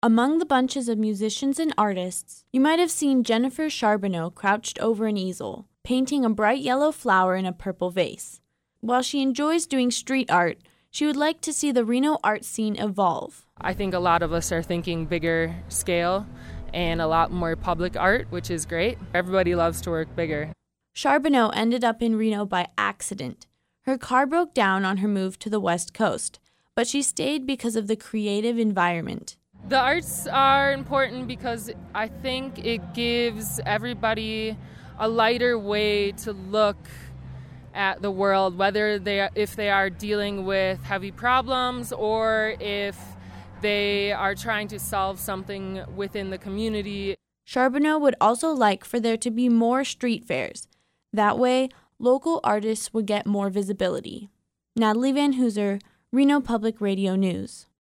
Among the bunches of musicians and artists, you might have seen Jennifer Charbonneau crouched over an easel, painting a bright yellow flower in a purple vase. While she enjoys doing street art, she would like to see the Reno art scene evolve. I think a lot of us are thinking bigger scale and a lot more public art, which is great. Everybody loves to work bigger. Charbonneau ended up in Reno by accident. Her car broke down on her move to the West Coast, but she stayed because of the creative environment. The arts are important because I think it gives everybody a lighter way to look at the world, whether if they are dealing with heavy problems or if they are trying to solve something within the community. Charbonneau would also like for there to be more street fairs. That way, local artists would get more visibility. Natalie Van Hooser, Reno Public Radio News.